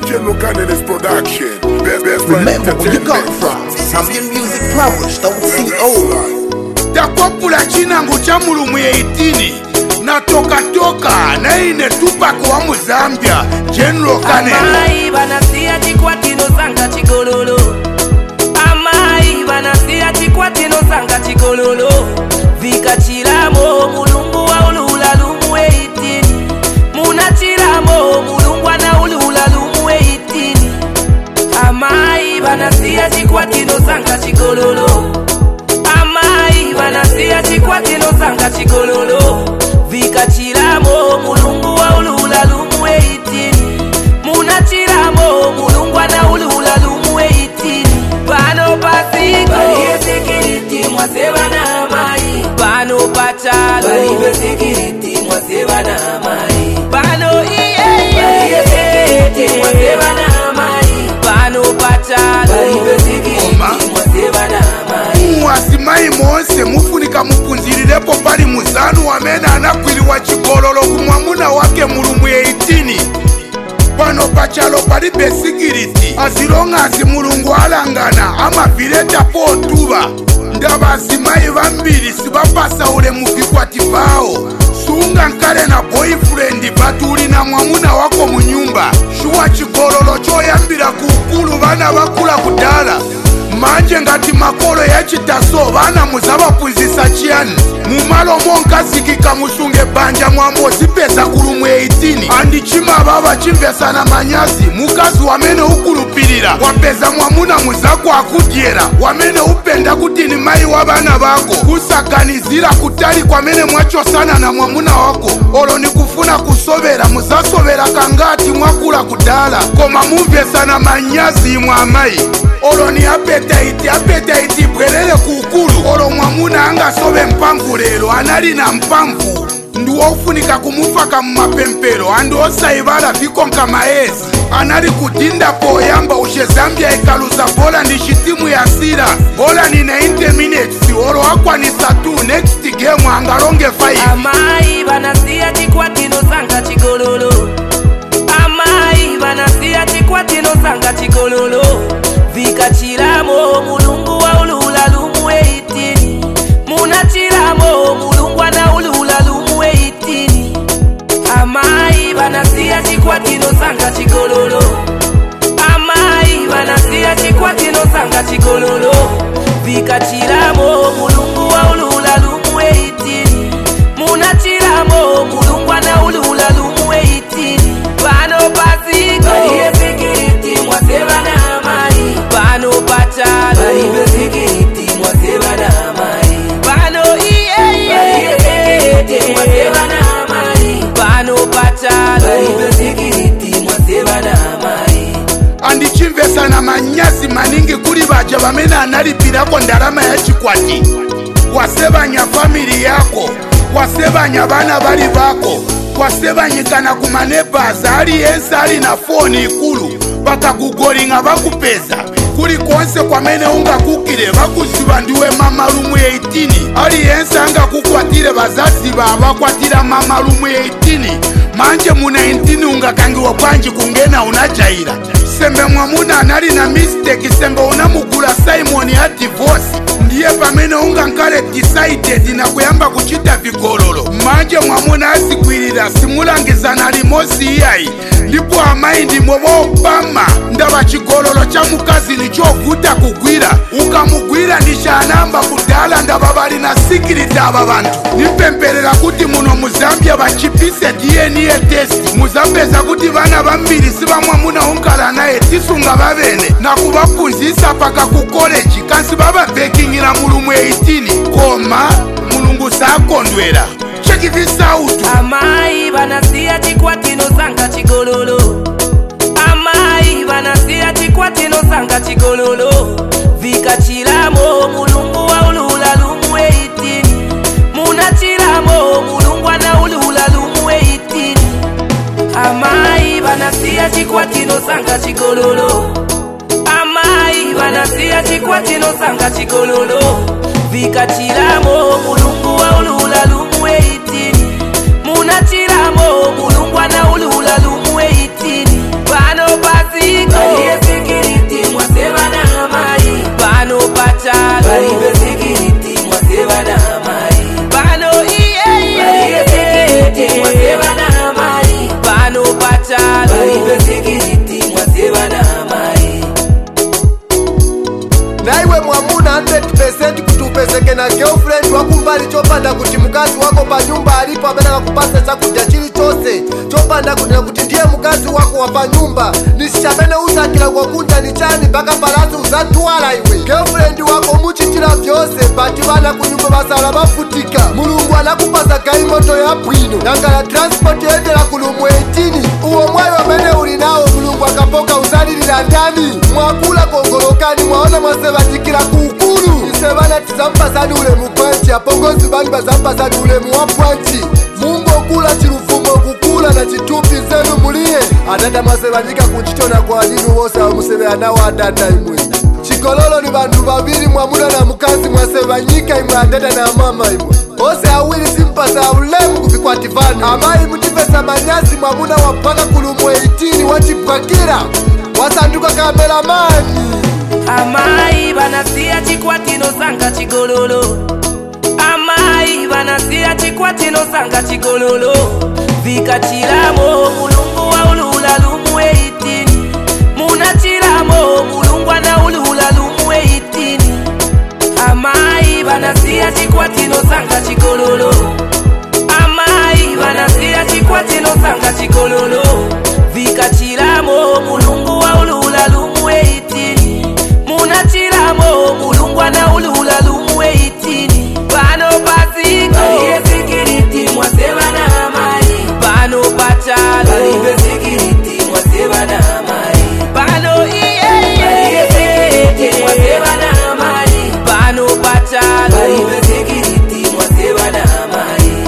General Canada's production. Best Remember where you come from. Zambian Music Powers, don't see old. Takwapula chinango cha mulumu ya itini na toka na ine Tupac wa Muzambia General Canada. Amai banasia chikwatino sanga chigololo. Amai banasia chikwatino sanga chigololo. Vika chilamo mulungu wa ulula lumu e itini. Muna chilamo mulungu wa ulula lumu e itini. Amai banasia chikwatino sanga chigololo. Amai banasia chikwatino sanga chigololo. Vika chilamo mulungu wa ulula lumu e itini. Muna chilamo mulungu wa ulula lumu e itini. Bano pasiko baliye security mwaseba na amai. Bano pachalo baliye security mwaseba na amai. Bano baliye security mwaseba na amai. Bano pachalo baliye security mwaseba na amai. Mwasimayi monse mufunika mupunzirirepo pali muzanu wamena anakwiliwa chigololo kumwamuna wake mulumu ye itini. Pano pachalo pali besikiriti azilonga azi mulungu alangana amavileta po tuba. Ndaba azimayi bambiri sibapasa ule muvikwati bao. Sunga nkale na boyfriend batuli na mwamuna wako munyumba. Shuwa chigololo choyambira kukulu bana bakula kudala. Manje ngati makolo ya chitaso bana muzaba punzisa chiani. Mumalo monka zikika musunge banja mwambo zipesa kulumu ya itini. Andi chima baba chimvesa na manyazi. Mukazi wamene ukulupilira wapeza mwamuna muzako akudyera. Wamene upenda kuti ni mai wa bana bako. Kusakanizira kutali kwa mene mwacho sana na mwamuna wako. Olo ni kufuna kusobera muzasobera kangati mwakula kudala. Koma mumvesa na manyazi mwamai. Olo ni apetaiti bwelele kukulu. Olo mwamuna anga sobe mpamvu lelo anali na mpamvu. Nduwa ufunika kumufaka mumapempero. Andu osaibala vikonka maezi. Anali kudinda po yamba ushe Zambia ikaluza bola ni shitimu ya sira. Bola ni 90 minutes. Olo akwa ni satu next game angalonge 5. Amai banasia chikwatino sanga chigololo. Amai banasia chikwatino sanga chigololo. Vika chilamo mulungu wa ulula lumu e itini. Muna chilamo mulungu wa ulula lumu e itini. Amai banasia chikwatino sanga chigololo. Amai banasia chikwatino sanga chigololo. Vika chilamo mulungu wa ulula lumu e itini. Muna chilamo mulungu wa ulula lumu e itini. Bano pasiko baliye security mwaseba na amai. Bano pachalo baliye security mwaseba na amai. Bano baliye security mwaseba na amai. Bano pachalo baliye security mwaseba na amai. Andi chimvesa na manyazi maningi kuli baja bamena analipirako ndalama ya chikwati. Wasebanya family yako, wasebanya bana bali bako, wasebanyikana kumanebaza ali yensa ali na foni ikulu. Baka kugolinga bakupeza kuli konse kwa mene unga kukile bakuziba ndiwe mama lumu ya itini. Ali yensa anga kukwatile bazazi baba kwatila mama lumu ya itini. Manje muna intini unga kangiwa kwanji kungena unajaira. Sembe mwamuna anali na mistake. Sembe unamugula Simon ya divorce. Ndiye pamene unga nkale decided na kuyamba kuchita vigololo. Manje mwamuna asikwilira simulangiza na limosi iyai. Ndipo amayi ndimwe bopama. Ndaba chigololo cha mukazi nichovuta kugwira. Ukamugwira nishanamba kudala ndaba bali na sikirita aba bantu. Nipemperera kuti muno Muzambia bachipise DNA test. Muzambeza kuti bana bambiri siba mwamuna unkala naye tisunga babene. Na kubapunzisa paka ku college kansi baba bekingira mulumu ya itini. Koma mulungu sakondwera. Check this out. Amai banasia chikwatino sanga chigololo. Amai banasia chikwatino sanga chigololo. Vika chilamo mulungu wa ulula lumu e itini. Muna chilamo mulungu wa ulula lumu e itini. Amai banasia chikwatino sanga chigololo. Amai banasia chikwatino sanga chigololo. Vika chilamo mulungu wa ulula lumu e itini. Muna chilamo mulungu wa ulula lumu e itini. Bano pasi pa nyumba alipo amene akakupasa chakudya chilichonse chopanda kunena kuti ndiye mkazi wako wa pa nyumba. Nishamene usakila kwa kunja ni chani mpaka palasi uzatwala iwe. Girlfriend wako muchitira vyose bati vana kunyumba basala bafutika. Mulungu anakupasa kaimoto ya bwino nanga ya transport yendela kulumwe 18. Uwo mwayo amene uli nawo Mulungu akapoka uzalilila ndani. Mwakula kongolokani mwaona mwasebatikila kukulu. Isebana tizampasani ule mukwanchi apongozi bani bazampasani ule muwapwanchi. Mungu okula chirufumo kukula na chitupi zenu muliye. Adada mwasebanyika kuchitona kwa nini wose musebe anawo adada imwe. Chigololo ni bandu babiri mwamuna na mukazi mwasebanyika imwe adada na mama imwe. Ose awili simpasa ulemu kufikwati vanu. Amai mutipesa manyasi mwamuna wapaka kulumwe 18 watipwakira. Wasanduka kameramani. Amai banasia chikwatino sanga chigololo. Amai banasia chikwatino sanga chigololo. Vikachilamo mulungu wa ulula lumu 18. Munachilamo mulungu na ulula lumu 18. Amai banasia chikwatino sanga chigololo. Amai banasia chikwatino sanga chigololo. Vikachilamo mulungu wa ulula lumu 18. Munachilamo mulungu na ulula lumu 18. Pano pasiko iye security mwaseba na amai. Pano pachala iye security mwaseba na amai. Pano iye security mwaseba na amai. Pano pachala iye security mwaseba na amai.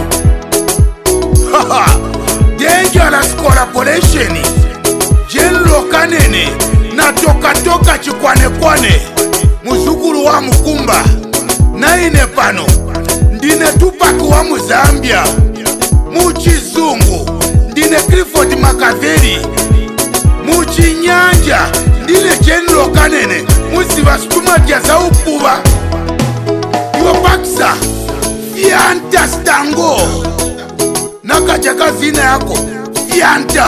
Haha, dangerous collaboration. Jenlo kanene na toka chikwane muzukuru wa Mukumba naine pano ndine Tupac wa Muzambia. Muchizungu ndine Clifford Makaveli. Muchinyanja ndine Jenlo kanene musiva situmadya za upuva. Iwo baksa Fianta Stango nakachaka zina yako Fianta.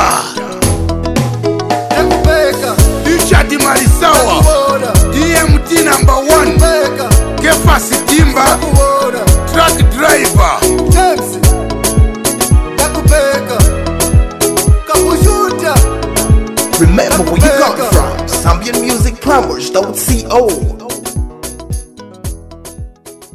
Richard Marisawa DMT number 1 Kefas Timba Truck driver. Remember where you got from. ZambianMusicPromos.co.